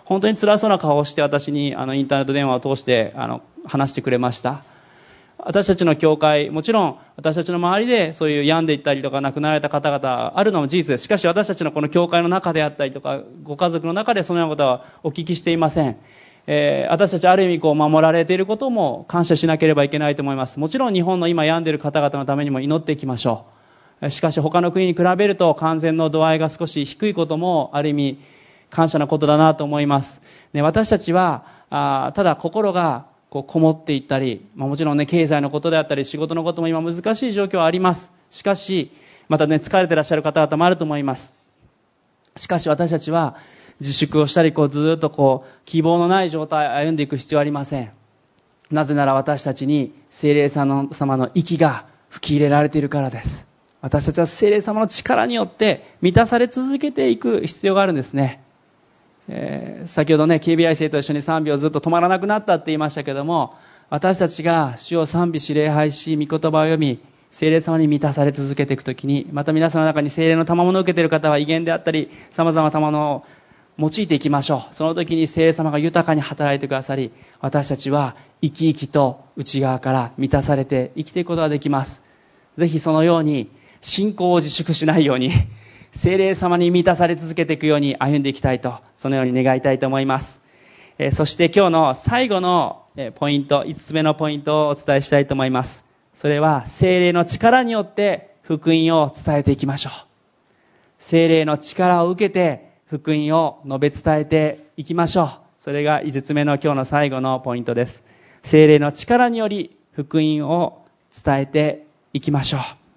本当に辛そうな顔をして私にあのインターネット電話を通してあの話してくれました。私たちの教会、もちろん私たちの周りでそういう病んでいったりとか亡くなられた方々あるのも事実です。しかし私たちのこの教会の中であったりとかご家族の中でそのようなことはお聞きしていません。えー、私たちある意味こう守られていることも感謝しなければいけないと思います。もちろん日本の今病んでいる方々のためにも祈っていきましょう。しかし他の国に比べると感染の度合いが少し低いこともある意味感謝なことだなと思います。ね、私たちはあただ心がこうこもっていったり、まあ、もちろんね経済のことであったり仕事のことも今難しい状況はあります。しかしまたね疲れてらっしゃる方々もあると思います。しかし私たちは自粛をしたりこうずっとこう希望のない状態を歩んでいく必要はありません。なぜなら私たちに聖霊様の息が吹き入れられているからです。私たちは聖霊様の力によって満たされ続けていく必要があるんですね。えー、先ほどね ケービーアイ 生と一緒に賛美をずっと止まらなくなったって言いましたけども、私たちが主を賛美し礼拝し御言葉を読み聖霊様に満たされ続けていくときに、また皆さんの中に聖霊の賜物を受けている方は威厳であったり様々な賜物を用いていきましょう。その時に聖霊様が豊かに働いてくださり、私たちは生き生きと内側から満たされて生きていくことができます。ぜひそのように信仰を自粛しないように聖霊様に満たされ続けていくように歩んでいきたいと、そのように願いたいと思います。えー、そして今日の最後のポイント、いつつめのポイントをお伝えしたいと思います。それは聖霊の力によって福音を伝えていきましょう。聖霊の力を受けて福音を述べ伝えていきましょう。それがいつつめの今日の最後のポイントです。聖霊の力により福音を伝えていきましょう。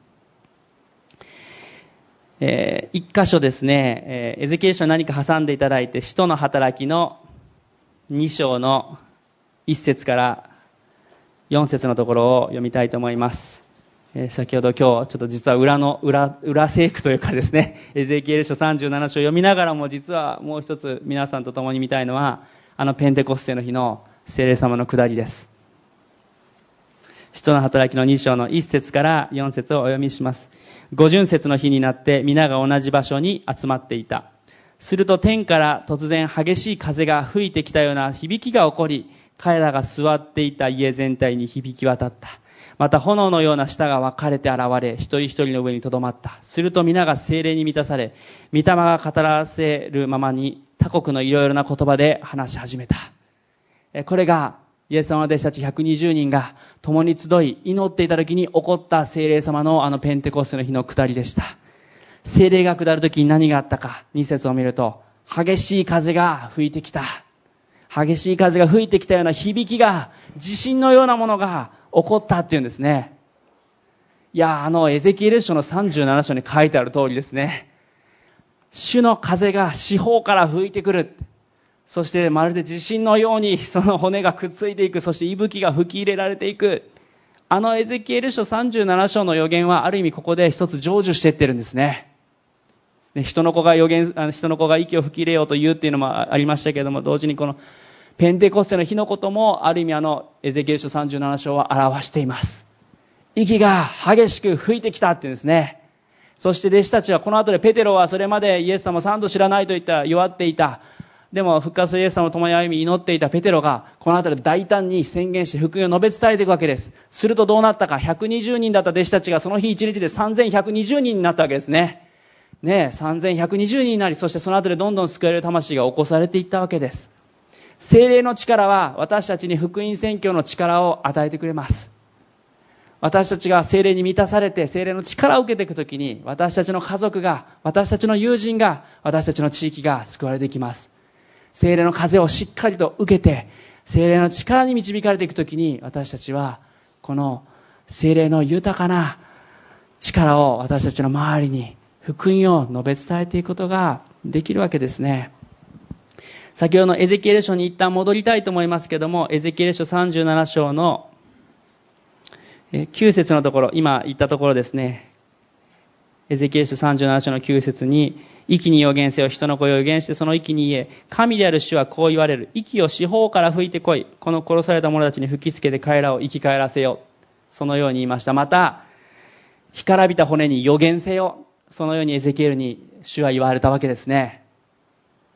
えー、一箇所ですね、えー、エゼキエル書何か挟んでいただいて、使徒の働きのに章のいっ節からよん節のところを読みたいと思います。えー、先ほど今日ちょっと実は裏の裏裏聖句というかですね、エゼキエル書さんじゅうなな章を読みながらも、実はもう一つ皆さんと共に見たいのはあのペンテコステの日の聖霊様の下りです。使徒の働きのに章のいっ節からよん節をお読みします。五巡節の日になって皆が同じ場所に集まっていた。すると天から突然激しい風が吹いてきたような響きが起こり、彼らが座っていた家全体に響き渡った。また炎のような舌が分かれて現れ、一人一人の上にとどまった。すると皆が聖霊に満たされ、御霊が語らせるままに他国のいろいろな言葉で話し始めた。これがイエス様の弟子たちひゃくにじゅうにんが共に集い祈っていた時に起こった聖霊様のあのペンテコステの日の下りでした。聖霊が下る時に何があったか、に節を見ると、激しい風が吹いてきた。激しい風が吹いてきたような響きが、地震のようなものが起こったっていうんですね。いや、あのエゼキエル書のさんじゅうなな章に書いてある通りですね。主の風が四方から吹いてくる。そしてまるで地震のようにその骨がくっついていく。そして息吹が吹き入れられていく。あのエゼキエル書さんじゅうなな章の予言はある意味ここで一つ成就していってるんですね。人の子が予言、人の子が息を吹き入れようと言うっていうのもありましたけれども、同時にこのペンテコステの日のこともある意味あのエゼキエル書さんじゅうなな章は表しています。息が激しく吹いてきたっていうんですね。そして弟子たちはこの後で、ペテロはそれまでイエス様を三度知らないと言った弱っていた。でも復活イエス様と共に歩み祈っていたペテロがこの辺りで大胆に宣言して福音を述べ伝えていくわけです。するとどうなったか、ひゃくにじゅうにんだった弟子たちがその日一日でさんぜんひゃくにじゅうにんになったわけですね。ねえ、さんぜんひゃくにじゅうにんになり、そしてその後でどんどん救われる魂が起こされていったわけです。聖霊の力は私たちに福音宣教の力を与えてくれます。私たちが聖霊に満たされて聖霊の力を受けていくときに、私たちの家族が、私たちの友人が、私たちの地域が救われていきます。聖霊の風をしっかりと受けて、聖霊の力に導かれていくときに、私たちはこの聖霊の豊かな力を私たちの周りに福音を述べ伝えていくことができるわけですね。先ほどのエゼキエル書に一旦戻りたいと思いますけども、エゼキエル書さんじゅうなな章のきゅう節のところ、今言ったところですね。エゼキエル書さんじゅうなな章のきゅう節に、息に予言せよ、人の声を予言してその息に言え、神である主はこう言われる。息を四方から吹いてこい。この殺された者たちに吹きつけて彼らを生き返らせよ。そのように言いました。また、干からびた骨に予言せよ。そのようにエゼキエルに主は言われたわけですね。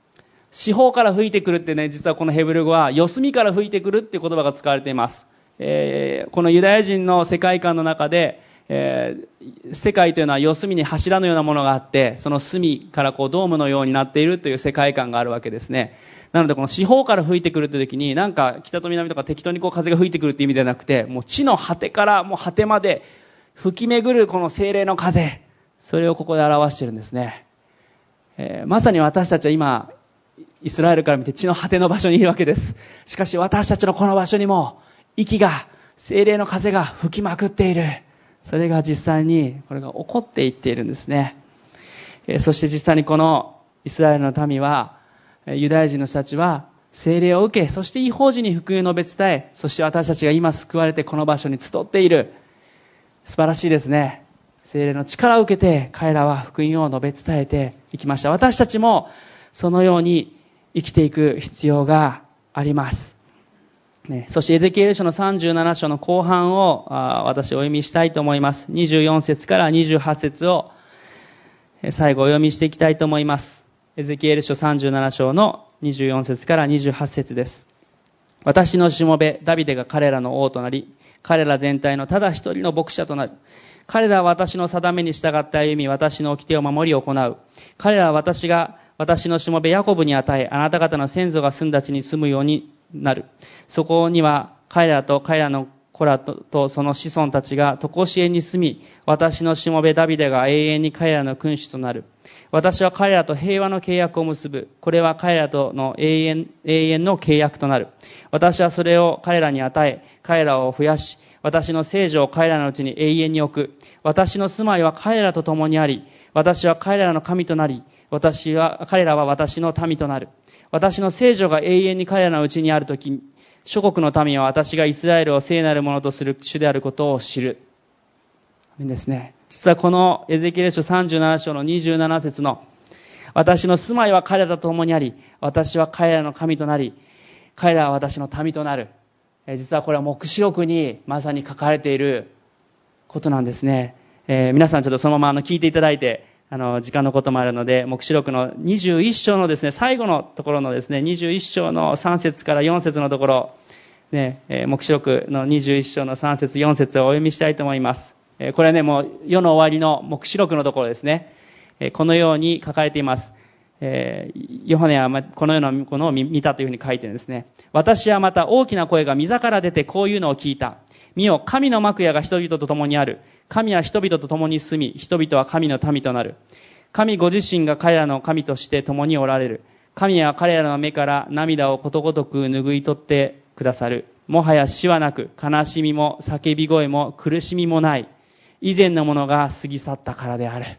四方から吹いてくるってね、実はこのヘブル語は四隅から吹いてくるっていう言葉が使われています。えー、このユダヤ人の世界観の中で、えー、世界というのは四隅に柱のようなものがあって、その隅からこうドームのようになっているという世界観があるわけですね。なのでこの四方から吹いてくるという時に、なんか北と南とか適当にこう風が吹いてくるっていう意味ではなくて、もう地の果てからもう果てまで吹き巡るこの聖霊の風、それをここで表しているんですね。えー、まさに私たちは今イスラエルから見て地の果ての場所にいるわけです。しかし私たちのこの場所にも息が、聖霊の風が吹きまくっている。それが実際にこれが起こっていっているんですね。えー、そして実際にこのイスラエルの民は、ユダヤ人の人たちは聖霊を受け、そして異邦人に福音を述べ伝え、そして私たちが今救われてこの場所に集っている。素晴らしいですね。聖霊の力を受けて彼らは福音を述べ伝えていきました。私たちもそのように生きていく必要があります。ね、そしてエゼキエル書のさんじゅうなな章の後半をあ私お読みしたいと思います。にじゅうよん節からにじゅうはち節を最後お読みしていきたいと思います。エゼキエル書さんじゅうなな章のにじゅうよん節からにじゅうはち節です。私のしもべダビデが彼らの王となり、彼ら全体のただ一人の牧者となる。彼らは私の定めに従って歩み、私の掟を守り行う。彼らは私が私のしもべヤコブに与え、あなた方の先祖が住んだ地に住むようになる。そこには彼らと彼らの子ら と, とその子孫たちが常しえに住み、私のしもべダビデが永遠に彼らの君主となる。私は彼らと平和の契約を結ぶ。これは彼らとの永遠、永遠の契約となる。私はそれを彼らに与え、彼らを増やし、私の聖女を彼らのうちに永遠に置く。私の住まいは彼らと共にあり、私は彼らの神となり、私は、彼らは私の民となる。私の聖女が永遠に彼らのうちにあるとき、諸国の民は私がイスラエルを聖なるものとする主であることを知る。ですね。実はこのエゼキエル書さんじゅうなな章のにじゅうなな節の私の住まいは彼らと共にあり、私は彼らの神となり、彼らは私の民となる。実はこれは黙示録にまさに書かれていることなんですね。えー、皆さんちょっとそのままあの聞いていただいて、あの時間のこともあるので、黙示録のにじゅういち章のですね、最後のところのですね、にじゅういち章のさん節からよん節のところ、ね、えー、黙示録のにじゅういち章のさん節よん節をお読みしたいと思います。えー、これはね、もう世の終わりの黙示録のところですね。えー、このように書かれています。えー、ヨハネはこのようなものを見たというふうに書いてるんですね。私はまた大きな声が御座から出てこういうのを聞いた。見よ、神の幕屋が人々と共にある。神は人々と共に住み、人々は神の民となる。神ご自身が彼らの神として共におられる。神は彼らの目から涙をことごとく拭い取ってくださる。もはや死はなく、悲しみも叫び声も苦しみもない。以前のものが過ぎ去ったからである。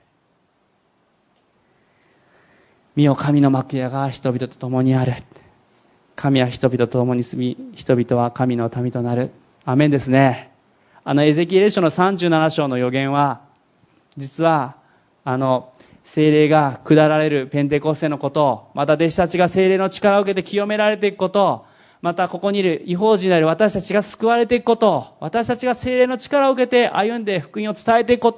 見よ、神の幕屋が人々と共にある。神は人々と共に住み、人々は神の民となる。アメンですね。あのエゼキエル書のさんじゅうなな章の予言は、実はあの聖霊が下られるペンテコステのこと、また弟子たちが聖霊の力を受けて清められていくこと、またここにいる異邦人である私たちが救われていくこと、私たちが聖霊の力を受けて歩んで福音を伝えていくこと、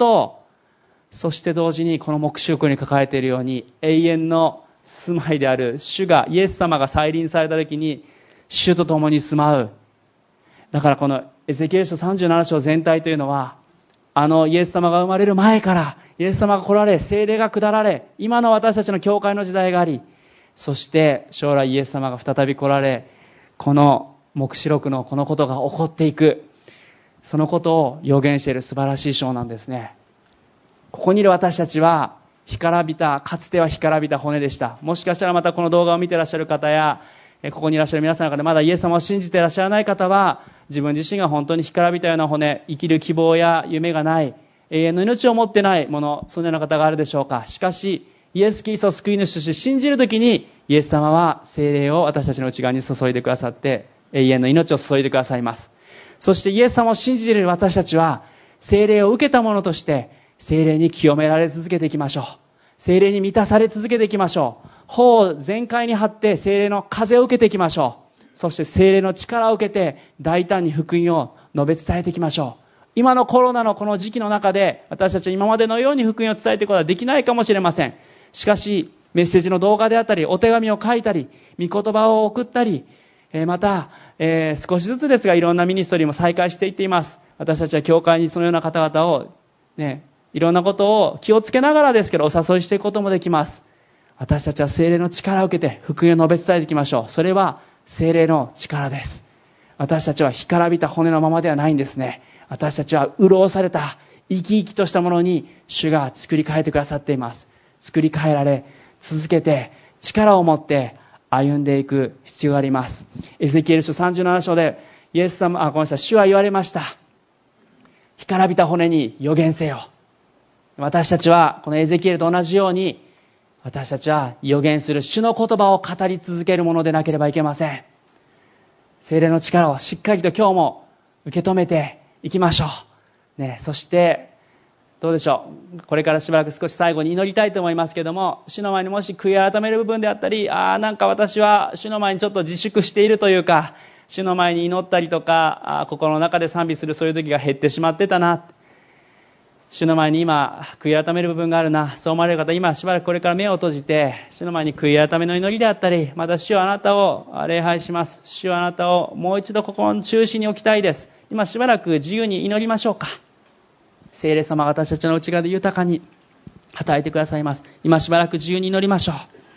そして同時にこの黙示録に書かれているように、永遠の住まいである主が、イエス様が再臨された時に主と共に住まう。だからこのエゼキエル書さんじゅうなな章全体というのは、あのイエス様が生まれる前からイエス様が来られ、聖霊が下られ、今の私たちの教会の時代があり、そして将来イエス様が再び来られ、この黙示録のこのことが起こっていく、そのことを予言している素晴らしい章なんですね。ここにいる私たちは干からびた、かつては干からびた骨でした。もしかしたらまたこの動画を見ていらっしゃる方や、ここにいらっしゃる皆さんの中でまだイエス様を信じていらっしゃらない方は、自分自身が本当に干からびたような骨、生きる希望や夢がない、永遠の命を持ってないもの、そのような方があるでしょうか。しかしイエス・キリストを救い主として信じるときに、イエス様は聖霊を私たちの内側に注いでくださって、永遠の命を注いでくださいます。そしてイエス様を信じている私たちは、聖霊を受けたものとして聖霊に清められ続けていきましょう。聖霊に満たされ続けていきましょう。頬を全開に張って聖霊の風を受けていきましょう。そして聖霊の力を受けて大胆に福音を述べ伝えていきましょう。今のコロナのこの時期の中で、私たちは今までのように福音を伝えていくことはできないかもしれません。しかしメッセージの動画であったり、お手紙を書いたり、御言葉を送ったり、また、えー、少しずつですがいろんなミニストリーも再開していっています。私たちは教会にそのような方々を、ね、いろんなことを気をつけながらですけどお誘いしていくこともできます。私たちは聖霊の力を受けて福音を述べ伝えていきましょう。それは聖霊の力です。私たちは干からびた骨のままではないんですね。私たちは潤された生き生きとしたものに主が作り変えてくださっています。作り変えられ続けて力を持って歩んでいく必要があります。エゼキエル書さんじゅうなな章でイエス様、あ、ごめんなさい、主は言われました。干からびた骨に予言せよ。私たちはこのエゼキエルと同じように、私たちは予言する主の言葉を語り続けるものでなければいけません。聖霊の力をしっかりと今日も受け止めていきましょう。ね、そしてどうでしょう。これからしばらく少し最後に祈りたいと思いますけども、主の前にもし悔い改める部分であったり、ああなんか私は主の前にちょっと自粛しているというか、主の前に祈ったりとか、あ心の中で賛美するそういう時が減ってしまってたな。主の前に今悔い改める部分があるな、そう思われる方、今しばらくこれから目を閉じて主の前に悔い改めの祈りであったり、また主はあなたを礼拝します。主はあなたをもう一度心の中心に置きたいです。今しばらく自由に祈りましょうか。聖霊様が私たちの内側で豊かに働いてくださいます。今しばらく自由に祈りましょう。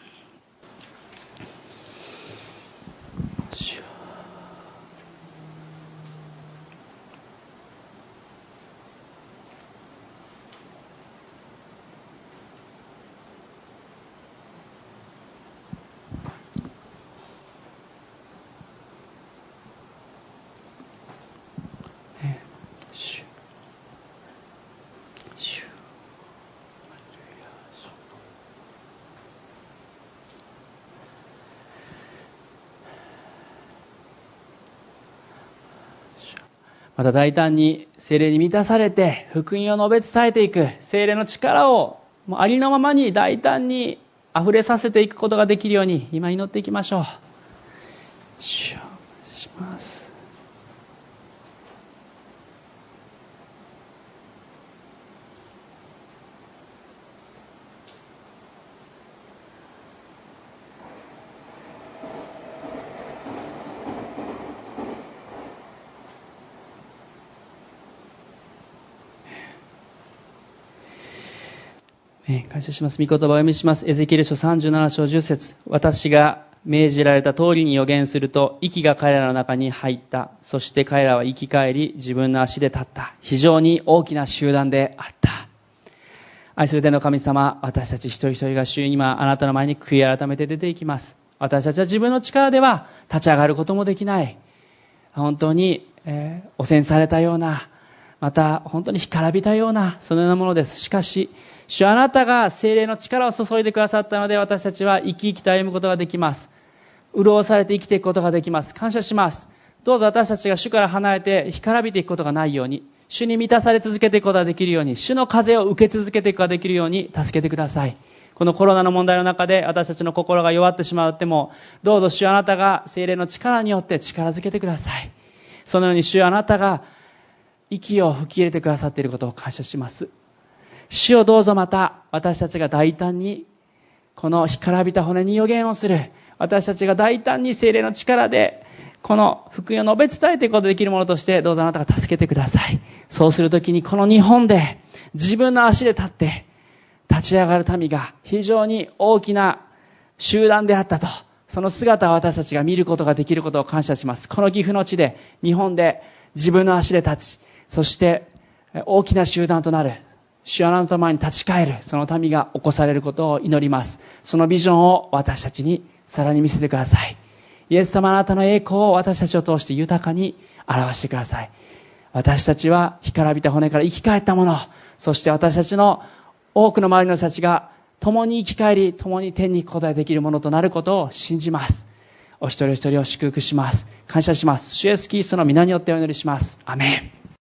また大胆に聖霊に満たされて福音を述べ伝えていく聖霊の力をもうありのままに大胆に溢れさせていくことができるように今祈っていきましょう。主をお願いします。感謝します。御言葉をお読みします。エゼキエル書さんじゅうなな章じゅっ節。私が命じられた通りに予言すると、息が彼らの中に入った。そして彼らは生き返り、自分の足で立った。非常に大きな集団であった。愛する天の神様、私たち一人一人が主に今あなたの前に悔い改めて出ていきます。私たちは自分の力では立ち上がることもできない。本当に、えー、汚染されたような、また本当に干からびたようなそのようなものです。しかし主あなたが聖霊の力を注いでくださったので、私たちは生き生きと歩むことができます。潤されて生きていくことができます。感謝します。どうぞ私たちが主から離れて干からびていくことがないように、主に満たされ続けていくことができるように、主の風を受け続けていくことができるように助けてください。このコロナの問題の中で私たちの心が弱ってしまっても、どうぞ主あなたが聖霊の力によって力づけてください。そのように主あなたが息を吹き入れてくださっていることを感謝します。主をどうぞまた私たちが大胆にこの干からびた骨に予言をする、私たちが大胆に聖霊の力でこの福音を述べ伝えていくことができるものとして、どうぞあなたが助けてください。そうするときにこの日本で自分の足で立って立ち上がる民が非常に大きな集団であったと、その姿を私たちが見ることができることを感謝します。この岐阜の地で日本で自分の足で立ち、そして大きな集団となる主あなたの前に立ち返るその民が起こされることを祈ります。そのビジョンを私たちにさらに見せてください。イエス様あなたの栄光を私たちを通して豊かに表してください。私たちは干からびた骨から生き返ったもの、そして私たちの多くの周りの人たちが共に生き返り、共に天に行くことができるものとなることを信じます。お一人一人を祝福します。感謝します。主イエスキリストの皆によってお祈りします。アメン。